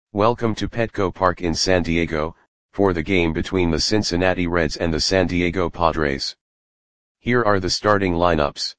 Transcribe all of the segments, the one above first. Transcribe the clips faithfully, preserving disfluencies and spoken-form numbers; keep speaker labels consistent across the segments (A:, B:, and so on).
A: Welcome to Petco Park in San Diego, for the game between the Cincinnati Reds and the San Diego Padres. Here are the starting lineups.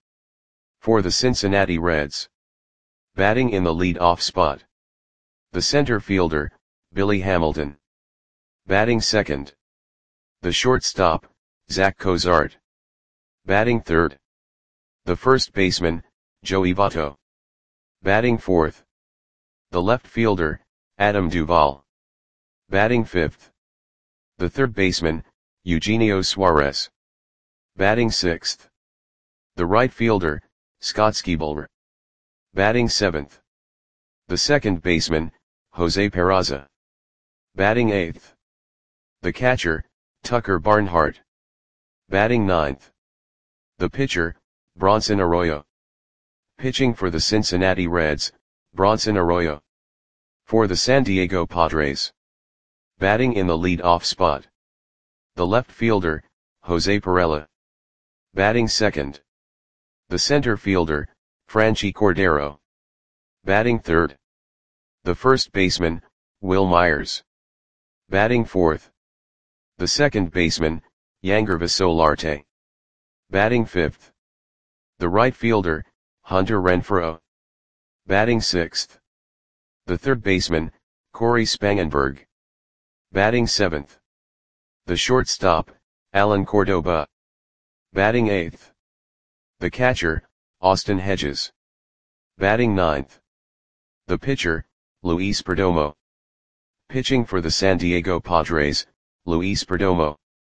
A: For the Cincinnati Reds. Batting in the lead-off spot. The center fielder, Billy Hamilton. Batting second. The shortstop, Zach Cozart. Batting third. The first baseman, Joey Votto. Batting fourth. The left fielder, Adam Duvall. Batting fifth. The third baseman, Eugenio Suarez. Batting sixth. The right fielder, Scott Skiebler. Batting seventh. The second baseman, Jose Peraza. Batting eighth. The catcher, Tucker Barnhart. Batting ninth. The pitcher, Bronson Arroyo. Pitching for the Cincinnati Reds, Bronson Arroyo. For the San Diego Padres. Batting in the lead-off spot. The left fielder, Jose Pirela. Batting second. The center fielder, Franchy Cordero. Batting third. The first baseman, Wil Myers. Batting fourth. The second baseman, Yangervis Solarte. Batting fifth. The right fielder, Hunter Renfroe. Batting sixth. The third baseman, Corey Spangenberg. Batting seventh. The shortstop, Alan Cordoba. Batting eighth. The catcher, Austin Hedges. Batting ninth. The pitcher, Luis Perdomo. Pitching for the San Diego Padres, Luis Perdomo.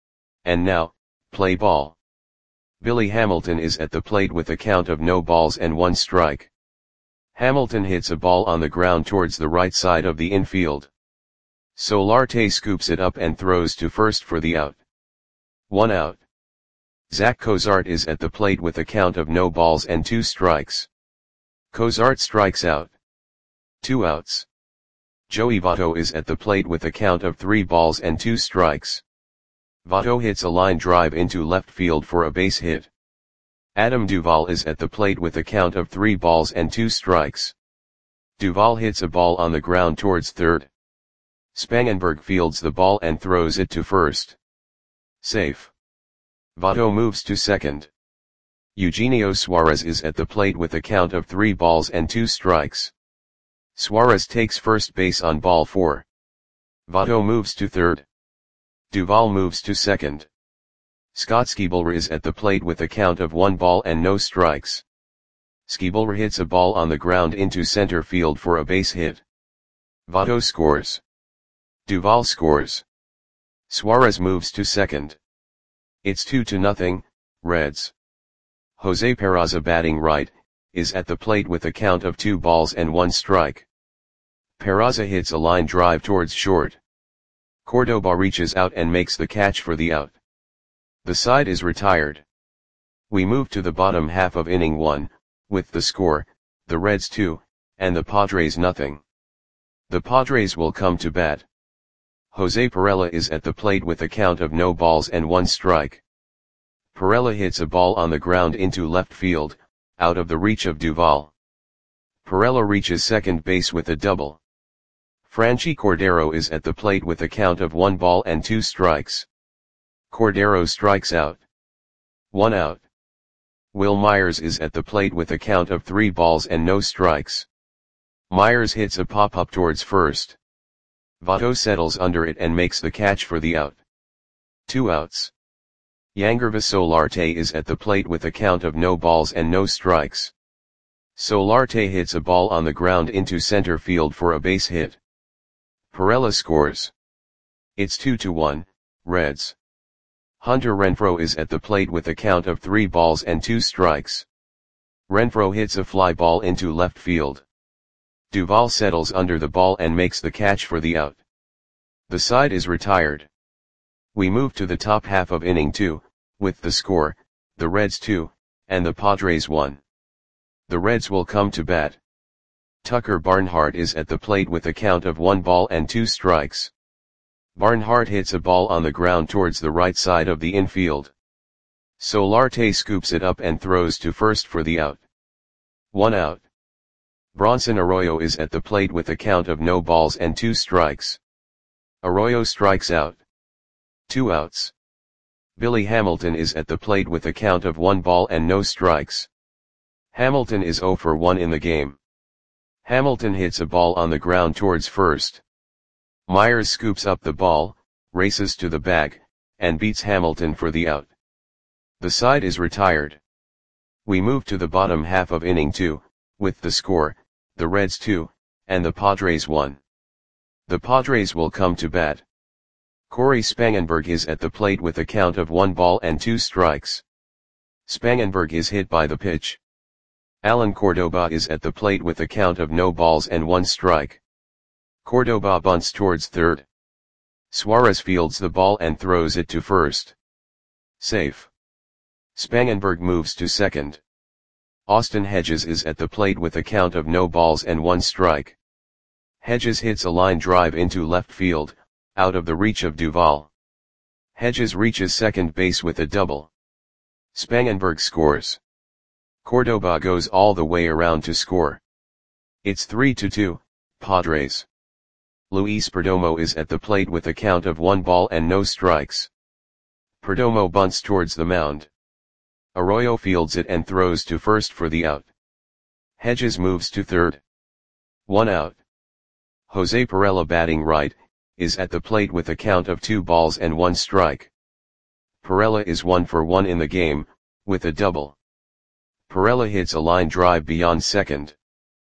A: And now, play ball. Billy Hamilton is at the plate with a count of no balls and one strike. Hamilton hits a ball on the ground towards the right side of the infield. Solarte scoops it up and throws to first for the out. One out. Zach Cozart is at the plate with a count of no balls and two strikes. Cozart strikes out. Two outs. Joey Votto is at the plate with a count of three balls and two strikes. Votto hits a line drive into left field for a base hit. Adam Duvall is at the plate with a count of three balls and two strikes. Duvall hits a ball on the ground towards third. Spangenberg fields the ball and throws it to first. Safe. Votto moves to second. Eugenio Suarez is at the plate with a count of three balls and two strikes. Suarez takes first base on ball four. Votto moves to third. Duvall moves to second. Scott Skiebler is at the plate with a count of one ball and no strikes. Skiebler hits a ball on the ground into center field for a base hit. Votto scores. Duvall scores. Suarez moves to second. It's two to nothing, Reds. Jose Peraza, batting right, is at the plate with a count of two balls and one strike. Peraza hits a line drive towards short. Cordoba reaches out and makes the catch for the out. The side is retired. We move to the bottom half of inning one, with the score, the Reds two, and the Padres nothing. The Padres will come to bat. Jose Pirela is at the plate with a count of no balls and one strike. Pirela hits a ball on the ground into left field, out of the reach of Duvall. Pirela reaches second base with a double. Franchy Cordero is at the plate with a count of one ball and two strikes. Cordero strikes out. One out. Wil Myers is at the plate with a count of three balls and no strikes. Myers hits a pop-up towards first. Votto settles under it and makes the catch for the out. Two outs. Yangervis Solarte is at the plate with a count of no balls and no strikes. Solarte hits a ball on the ground into center field for a base hit. Pirela scores. It's two to one, Reds. Hunter Renfroe is at the plate with a count of three balls and two strikes. Renfroe hits a fly ball into left field. Duvall settles under the ball and makes the catch for the out. The side is retired. We move to the top half of inning two, with the score, the Reds two, and the Padres one. The Reds will come to bat. Tucker Barnhart is at the plate with a count of one ball and two strikes. Barnhart hits a ball on the ground towards the right side of the infield. Solarte scoops it up and throws to first for the out. One out. Bronson Arroyo is at the plate with a count of no balls and two strikes. Arroyo strikes out. Two outs. Billy Hamilton is at the plate with a count of one ball and no strikes. Hamilton is zero for one in the game. Hamilton hits a ball on the ground towards first. Myers scoops up the ball, races to the bag, and beats Hamilton for the out. The side is retired. We move to the bottom half of inning two, with the score, the Reds two, and the Padres one. The Padres will come to bat. Corey Spangenberg is at the plate with a count of one ball and two strikes. Spangenberg is hit by the pitch. Alan Cordoba is at the plate with a count of no balls and one strike. Cordoba bunts towards third. Suarez fields the ball and throws it to first. Safe. Spangenberg moves to second. Austin Hedges is at the plate with a count of no balls and one strike. Hedges hits a line drive into left field, out of the reach of Duvall. Hedges reaches second base with a double. Spangenberg scores. Cordoba goes all the way around to score. It's three to two, Padres. Luis Perdomo is at the plate with a count of one ball and no strikes. Perdomo bunts towards the mound. Arroyo fields it and throws to first for the out. Hedges moves to third. One out. Jose Pirela, batting right, is at the plate with a count of two balls and one strike. Pirela is one for one in the game, with a double. Pirela hits a line drive beyond second.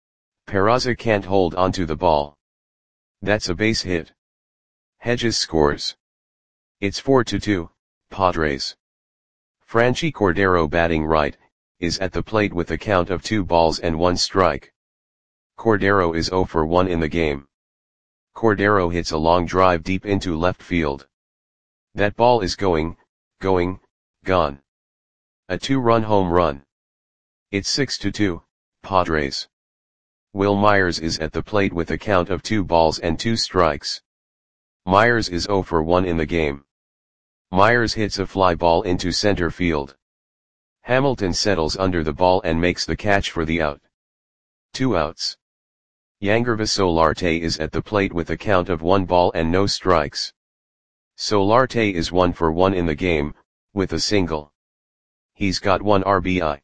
A: Peraza can't hold onto the ball. That's a base hit. Hedges scores. It's four to two, Padres. Franchi Cordero, batting right, is at the plate with a count of two balls and one strike. Cordero is zero for one in the game. Cordero hits a long drive deep into left field. That ball is going, going, gone. A two-run home run. It's six to two, Padres. Will Myers is at the plate with a count of two balls and two strikes. Myers is zero for one in the game. Myers hits a fly ball into center field. Hamilton settles under the ball and makes the catch for the out. Two outs. Yangervis Solarte is at the plate with a count of one ball and no strikes. Solarte is one for one in the game, with a single. He's got one R B I.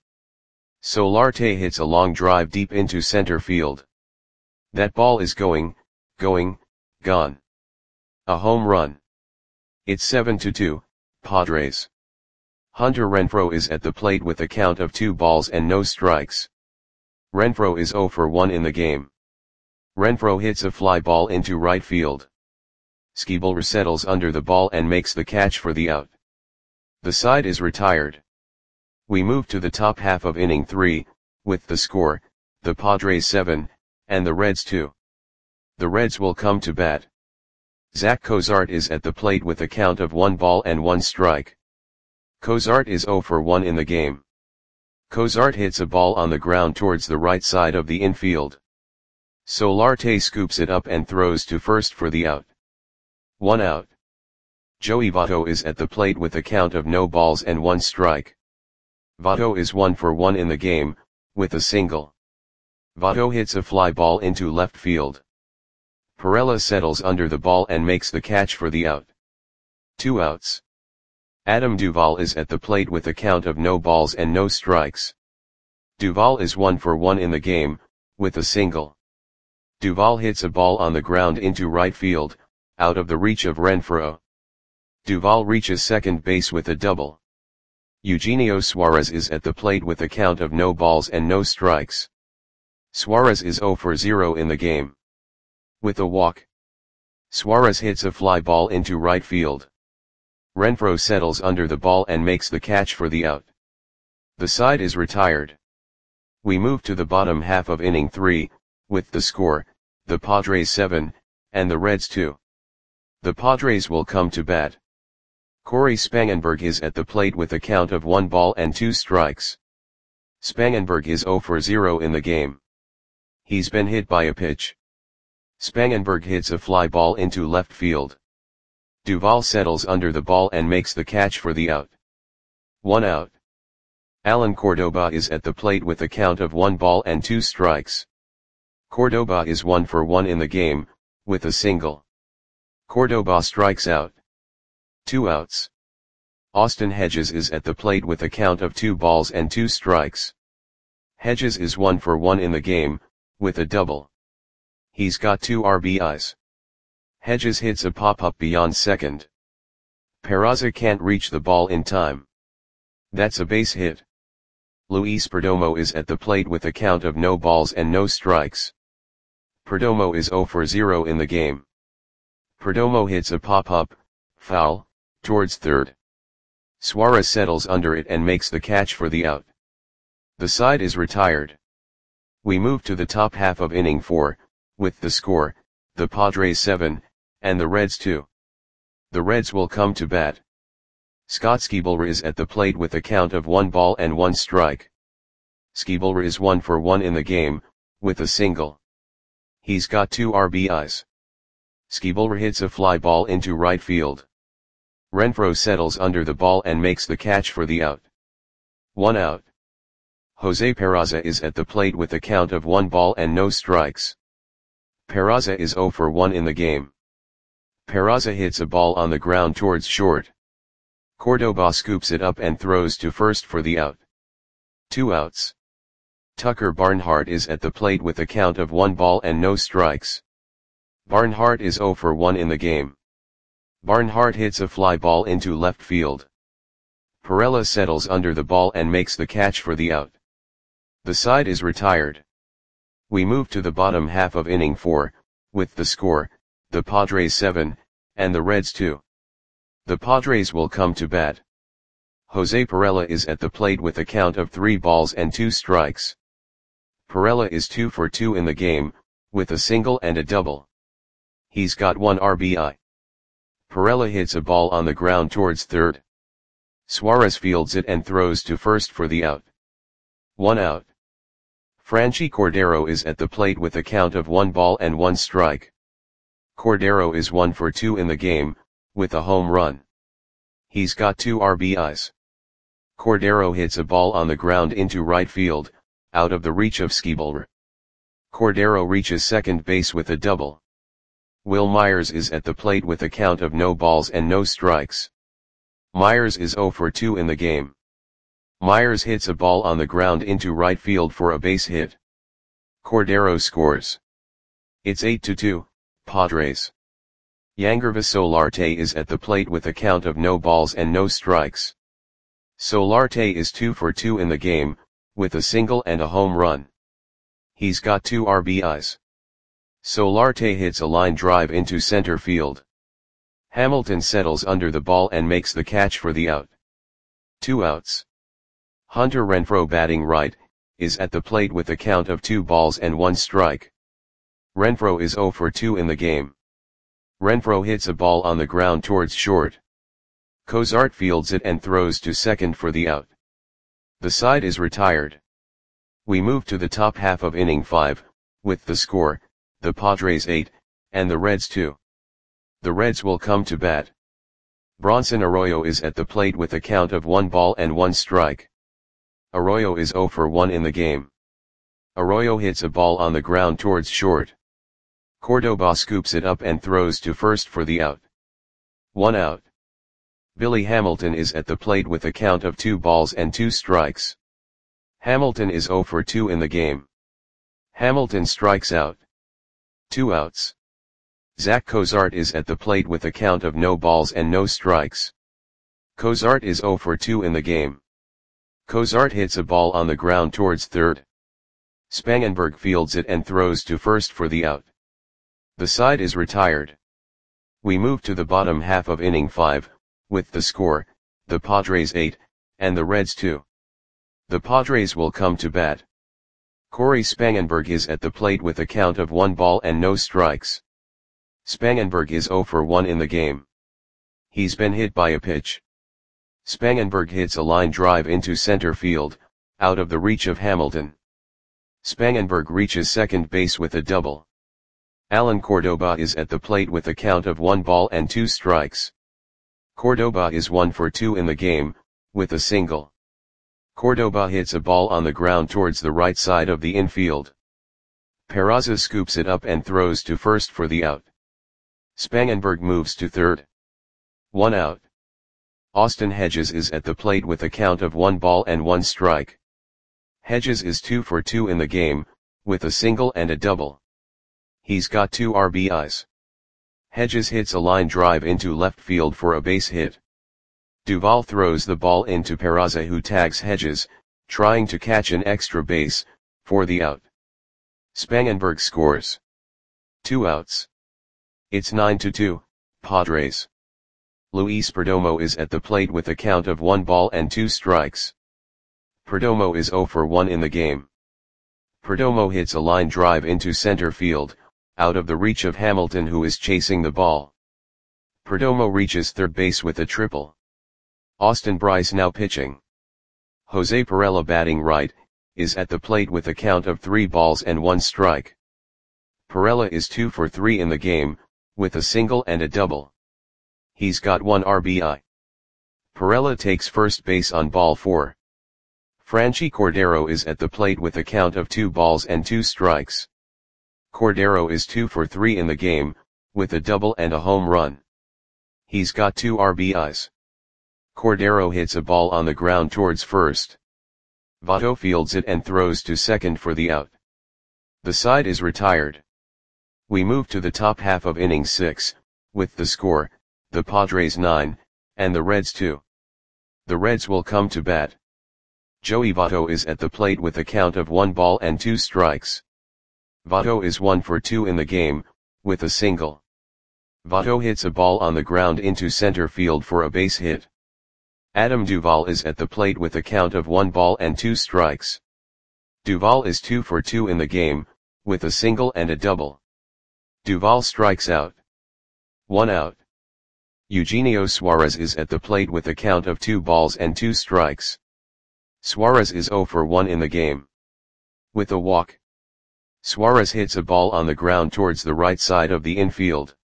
A: Solarte hits a long drive deep into center field. That ball is going, going, gone. A home run. It's seven to two, Padres. Hunter Renfroe is at the plate with a count of two balls and no strikes. Renfroe is zero for one in the game. Renfroe hits a fly ball into right field. Skibel settles under the ball and makes the catch for the out. The side is retired. We move to the top half of inning three, with the score, the Padres seven, and the Reds two. The Reds will come to bat. Zach Cozart is at the plate with a count of one ball and one strike. Cozart is zero for one in the game. Cozart hits a ball on the ground towards the right side of the infield. Solarte scoops it up and throws to first for the out. One out. Joey Votto is at the plate with a count of no balls and one strike. Votto is one for one in the game, with a single. Votto hits a fly ball into left field. Pirela settles under the ball and makes the catch for the out. Two outs. Adam Duvall is at the plate with a count of no balls and no strikes. Duvall is one for one in the game, with a single. Duvall hits a ball on the ground into right field, out of the reach of Renfroe. Duvall reaches second base with a double. Eugenio Suarez is at the plate with a count of no balls and no strikes. Suarez is zero for zero in the game. With a walk. Suarez hits a fly ball into right field. Renfroe settles under the ball and makes the catch for the out. The side is retired. We move to the bottom half of inning three, with the score, the Padres seven, and the Reds two. The Padres will come to bat. Corey Spangenberg is at the plate with a count of one ball and two strikes. Spangenberg is zero for zero in the game. He's been hit by a pitch. Spangenberg hits a fly ball into left field. Duvall settles under the ball and makes the catch for the out. One out. Alan Cordoba is at the plate with a count of one ball and two strikes. Cordoba is one for one in the game, with a single. Cordoba strikes out. Two outs. Austin Hedges is at the plate with a count of two balls and two strikes. Hedges is one for one in the game, with a double. He's got two R B Is. Hedges hits a pop-up beyond second. Peraza can't reach the ball in time. That's a base hit. Luis Perdomo is at the plate with a count of no balls and no strikes. Perdomo is zero for zero in the game. Perdomo hits a pop-up, foul, towards third. Suarez settles under it and makes the catch for the out. The side is retired. We move to the top half of inning four, with the score, the Padres seven, and the Reds two. The Reds will come to bat. Scott Schebler is at the plate with a count of one ball and one strike. Schebler is one for one in the game, with a single. He's got two R B Is. Schebler hits a fly ball into right field. Renfroe settles under the ball and makes the catch for the out. One out. Jose Peraza is at the plate with a count of one ball and no strikes. Peraza is zero for one in the game. Peraza hits a ball on the ground towards short. Cordoba scoops it up and throws to first for the out. Two outs. Tucker Barnhart is at the plate with a count of one ball and no strikes. Barnhart is zero for one in the game. Barnhart hits a fly ball into left field. Perella settles under the ball and makes the catch for the out. The side is retired. We move to the bottom half of inning four, with the score, the Padres seven, and the Reds two. The Padres will come to bat. Jose Perella is at the plate with a count of three balls and two strikes. Perella is two for two in the game, with a single and a double. He's got one R B I. Perella hits a ball on the ground towards third. Suarez fields it and throws to first for the out. One out. Franchi Cordero is at the plate with a count of one ball and one strike. Cordero is one for two in the game, with a home run. He's got two R B Is. Cordero hits a ball on the ground into right field, out of the reach of Schebler. Cordero reaches second base with a double. Will Myers is at the plate with a count of no balls and no strikes. Myers is zero for two in the game. Myers hits a ball on the ground into right field for a base hit. Cordero scores. It's eight to two, Padres. Yangervis Solarte is at the plate with a count of no balls and no strikes. Solarte is two for two in the game, with a single and a home run. He's got two R B Is. Solarte hits a line drive into center field. Hamilton settles under the ball and makes the catch for the out. Two outs. Hunter Renfroe, batting right, is at the plate with a count of two balls and one strike. Renfroe is zero for two in the game. Renfroe hits a ball on the ground towards short. Cozart fields it and throws to second for the out. The side is retired. We move to the top half of inning five, with the score, the Padres eight, and the Reds two. The Reds will come to bat. Bronson Arroyo is at the plate with a count of one ball and one strike. Arroyo is zero for one in the game. Arroyo hits a ball on the ground towards short. Cordoba scoops it up and throws to first for the out. One out. Billy Hamilton is at the plate with a count of two balls and two strikes. Hamilton is zero for two in the game. Hamilton strikes out. Two outs. Zach Cozart is at the plate with a count of no balls and no strikes. Cozart is zero for two in the game. Cozart hits a ball on the ground towards third. Spangenberg fields it and throws to first for the out. The side is retired. We move to the bottom half of inning five, with the score, the Padres eight, and the Reds two. The Padres will come to bat. Corey Spangenberg is at the plate with a count of one ball and no strikes. Spangenberg is zero for one in the game. He's been hit by a pitch. Spangenberg hits a line drive into center field, out of the reach of Hamilton. Spangenberg reaches second base with a double. Alan Cordoba is at the plate with a count of one ball and two strikes. Cordoba is one for two in the game, with a single. Cordoba hits a ball on the ground towards the right side of the infield. Peraza scoops it up and throws to first for the out. Spangenberg moves to third. One out. Austin Hedges is at the plate with a count of one ball and one strike. Hedges is two for two in the game, with a single and a double. He's got two R B Is. Hedges hits a line drive into left field for a base hit. Duvall throws the ball into Peraza, who tags Hedges, trying to catch an extra base, for the out. Spangenberg scores. Two outs. It's nine to two, Padres. Luis Perdomo is at the plate with a count of one ball and two strikes. Perdomo is zero for one in the game. Perdomo hits a line drive into center field, out of the reach of Hamilton, who is chasing the ball. Perdomo reaches third base with a triple. Austin Brice now pitching. Jose Pirela, batting right, is at the plate with a count of three balls and one strike. Pirela is two for three in the game, with a single and a double. He's got one R B I. Pirela takes first base on ball four. Franchi Cordero is at the plate with a count of two balls and two strikes. Cordero is two for three in the game, with a double and a home run. He's got two R B Is. Cordero hits a ball on the ground towards first. Votto fields it and throws to second for the out. The side is retired. We move to the top half of inning six, with the score, the Padres nine, and the Reds two. The Reds will come to bat. Joey Votto is at the plate with a count of one ball and two strikes. Votto is one for two in the game, with a single. Votto hits a ball on the ground into center field for a base hit. Adam Duvall is at the plate with a count of one ball and two strikes. Duvall is two for two in the game, with a single and a double. Duvall strikes out. One out. Eugenio Suarez is at the plate with a count of two balls and two strikes. Suarez is zero for one in the game. With a walk. Suarez hits a ball on the ground towards the right side of the infield.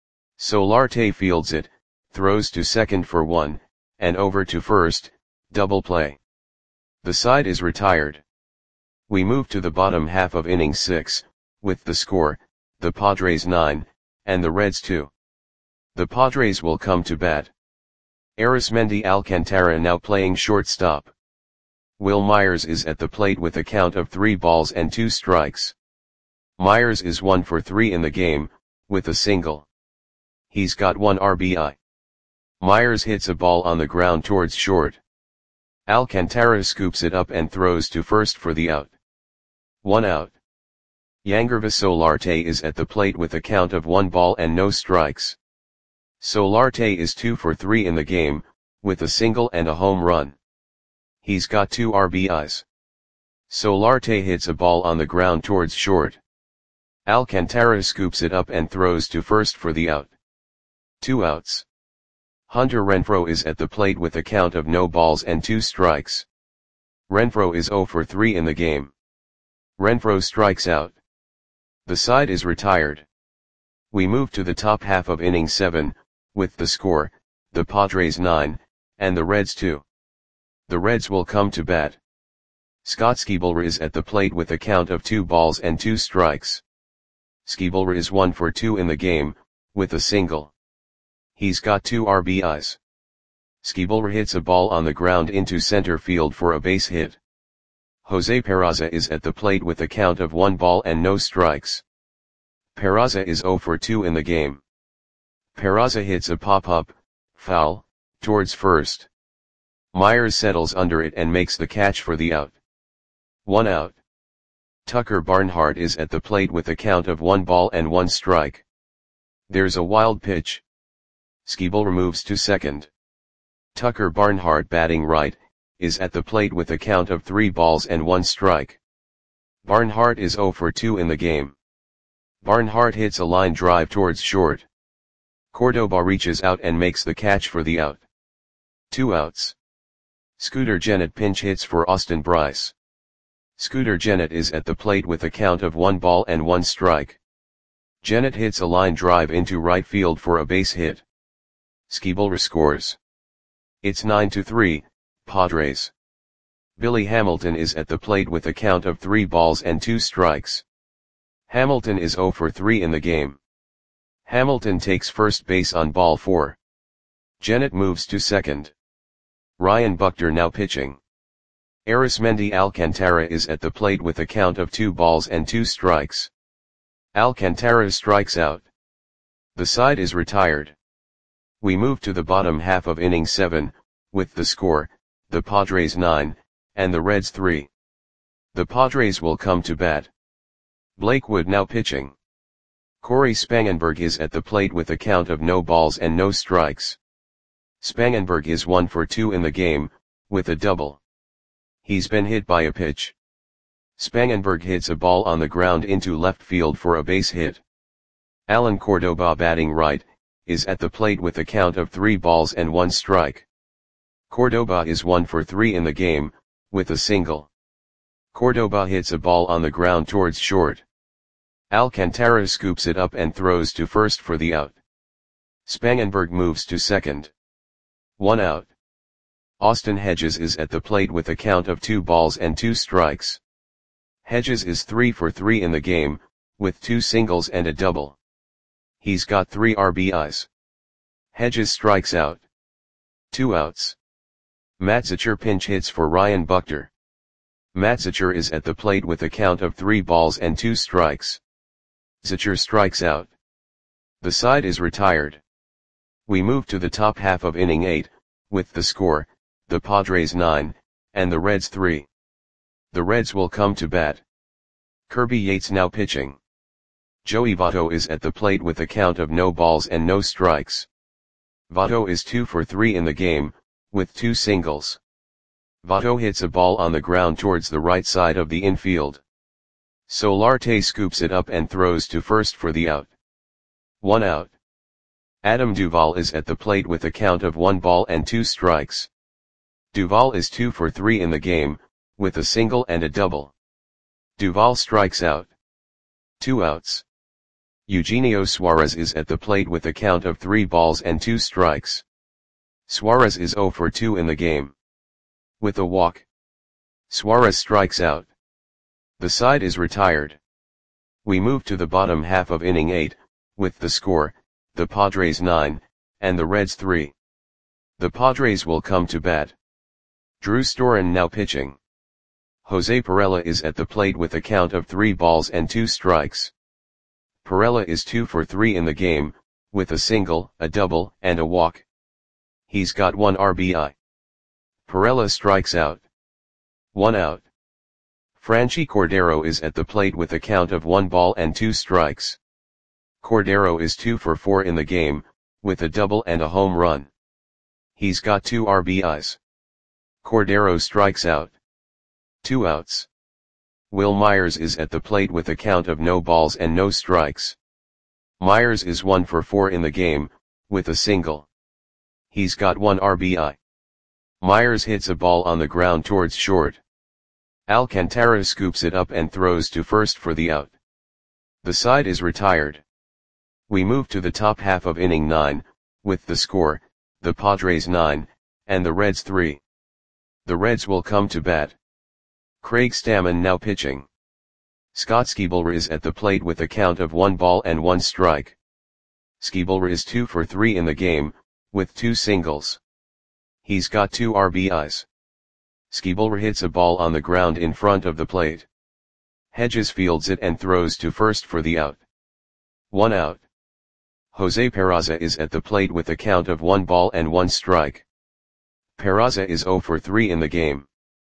A: Solarte fields it, throws to second for one, and over to first, double play. The side is retired. We move to the bottom half of inning six, with the score, the Padres nine, and the Reds two. The Padres will come to bat. Arismendi Alcantara now playing shortstop. Will Myers is at the plate with a count of three balls and two strikes. Myers is one for three in the game, with a single. He's got one R B I. Myers hits a ball on the ground towards short. Alcantara scoops it up and throws to first for the out. One out. Yangervis Solarte is at the plate with a count of one ball and no strikes. Solarte is two for three in the game, with a single and a home run. He's got two R B Is. Solarte hits a ball on the ground towards short. Alcantara scoops it up and throws to first for the out. Two outs. Hunter Renfroe is at the plate with a count of no balls and two strikes. Renfroe is zero for three in the game. Renfroe strikes out. The side is retired. We move to the top half of inning seven, with the score, the Padres nine, and the Reds two. The Reds will come to bat. Scott Schebler is at the plate with a count of two balls and two strikes. Schebler is one for two in the game, with a single. He's got two R B Is. Schebler hits a ball on the ground into center field for a base hit. Jose Peraza is at the plate with a count of one ball and no strikes. Peraza is zero for two in the game. Peraza hits a pop-up, foul, towards first. Myers settles under it and makes the catch for the out. One out. Tucker Barnhart is at the plate with a count of one ball and one strike. There's a wild pitch. Schebler moves to second. Tucker Barnhart, batting right, is at the plate with a count of three balls and one strike. Barnhart is zero for two in the game. Barnhart hits a line drive towards short. Cordoba reaches out and makes the catch for the out. Two outs. Scooter Gennett pinch hits for Austin Brice. Scooter Gennett is at the plate with a count of one ball and one strike. Gennett hits a line drive into right field for a base hit. Schebler scores. It's nine to three, Padres. Billy Hamilton is at the plate with a count of three balls and two strikes. Hamilton is zero for three in the game. Hamilton takes first base on ball four. Jennett moves to second. Ryan Buchter now pitching. Arismendi Alcantara is at the plate with a count of two balls and two strikes. Alcantara strikes out. The side is retired. We move to the bottom half of inning seven, with the score, the Padres nine, and the Reds three. The Padres will come to bat. Blake Wood now pitching. Corey Spangenberg is at the plate with a count of no balls and no strikes. Spangenberg is one for two in the game, with a double. He's been hit by a pitch. Spangenberg hits a ball on the ground into left field for a base hit. Alan Cordoba, batting right, is at the plate with a count of three balls and one strike. Cordoba is one for three in the game, with a single. Cordoba hits a ball on the ground towards short. Alcantara scoops it up and throws to first for the out. Spangenberg moves to second. One out. Austin Hedges is at the plate with a count of two balls and two strikes. Hedges is three for three in the game, with two singles and a double. He's got three R B Is. Hedges strikes out. Two outs. Matt Zachor pinch hits for Ryan Buchter. Matt Zachor is at the plate with a count of three balls and two strikes. Zachor strikes out. The side is retired. We move to the top half of inning eight, with the score, the Padres nine, and the Reds three. The Reds will come to bat. Kirby Yates now pitching. Joey Votto is at the plate with a count of no balls and no strikes. Votto is two for three in the game, with two singles. Votto hits a ball on the ground towards the right side of the infield. Solarte scoops it up and throws to first for the out. One out. Adam Duvall is at the plate with a count of one ball and two strikes. Duvall is two for three in the game, with a single and a double. Duvall strikes out. Two outs. Eugenio Suarez is at the plate with a count of three balls and two strikes. Suarez is zero for two in the game. With a walk. Suarez strikes out. The side is retired. We move to the bottom half of inning eight, with the score, the Padres nine, and the Reds three. The Padres will come to bat. Drew Storen now pitching. Jose Pirela is at the plate with a count of three balls and two strikes. Pirela is two for three in the game, with a single, a double, and a walk. He's got one R B I. Pirela strikes out. One out. Franchy Cordero is at the plate with a count of one ball and two strikes. Cordero is two for four in the game, with a double and a home run. He's got two R B Is. Cordero strikes out. Two outs. Will Myers is at the plate with a count of no balls and no strikes. Myers is one for four in the game, with a single. He's got one R B I. Myers hits a ball on the ground towards short. Alcantara scoops it up and throws to first for the out. The side is retired. We move to the top half of inning nine, with the score, the Padres nine, and the Reds three. The Reds will come to bat. Craig Stammen now pitching. Scott Skiebler is at the plate with a count of one ball and one strike. Skiebler is two for three in the game, with two singles. He's got two R B Is. Skiebler hits a ball on the ground in front of the plate. Hedges fields it and throws to first for the out. One out. Jose Peraza is at the plate with a count of one ball and one strike. Peraza is zero for three in the game.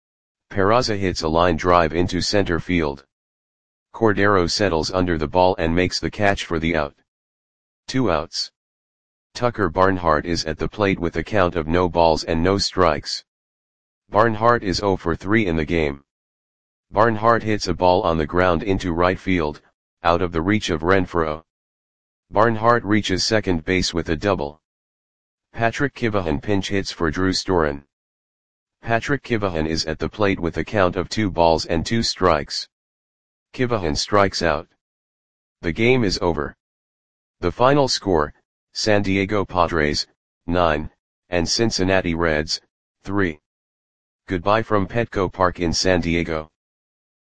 A: Peraza hits a line drive into center field. Cordero settles under the ball and makes the catch for the out. Two outs. Tucker Barnhart is at the plate with a count of no balls and no strikes. Barnhart is zero for three in the game. Barnhart hits a ball on the ground into right field, out of the reach of Renfroe. Barnhart reaches second base with a double. Patrick Kivahan pinch hits for Drew Storen. Patrick Kivahan is at the plate with a count of two balls and two strikes. Kivahan strikes out. The game is over. The final score, San Diego Padres, nine, and Cincinnati Reds, three. Goodbye from Petco Park in San Diego.